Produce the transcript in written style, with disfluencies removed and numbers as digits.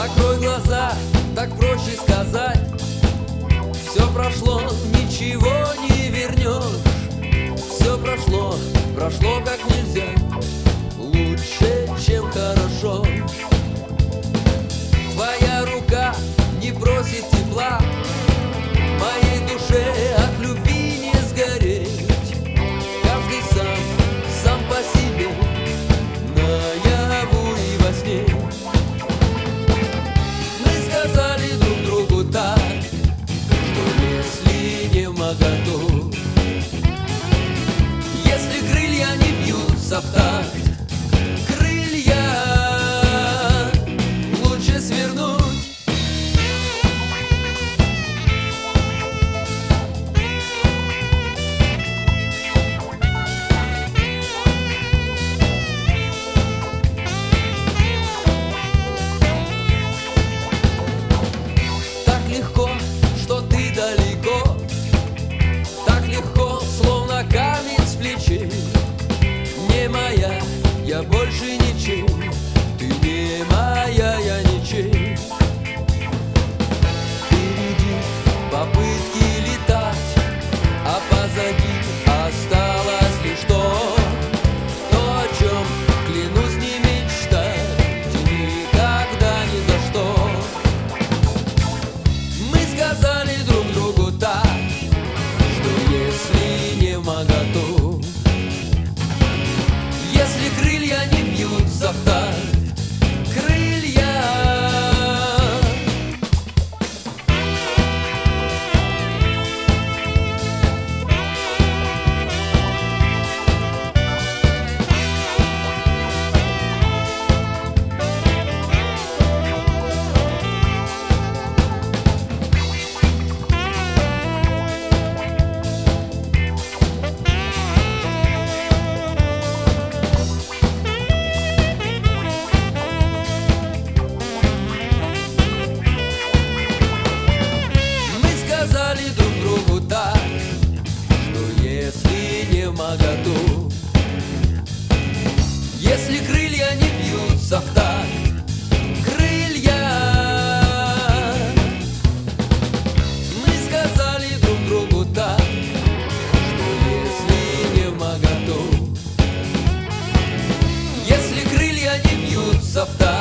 Закрой глаза, так проще сказать. Все прошло, ничего не вернешь. Все прошло, прошло как нельзя, лучше, чем хорошо. Твоя рука не просит тепла, моей душе от любви не сгореть. Каждый сам по себе, наяву и во сне. Мы сказали друг другу так, что если не вмоготу, если крылья не бьются в такт, крылья лучше свернуть. Так легко, что ты далеко, так легко, словно камень с плечей. Не моя, я больше ничем, ты не моя, я ничем. Впереди попытки летать, а позади осталось лишь то, о чем клянусь не мечтать никогда, ни за что. Мы сказали друг другу так, что если не вмоготу, если крылья не бьются в такт, крылья. Сказали друг другу так, что если не вмоготу, если крылья не бьются в такт, крылья. Мы сказали друг другу так, что если не вмоготу, если крылья не бьются в такт.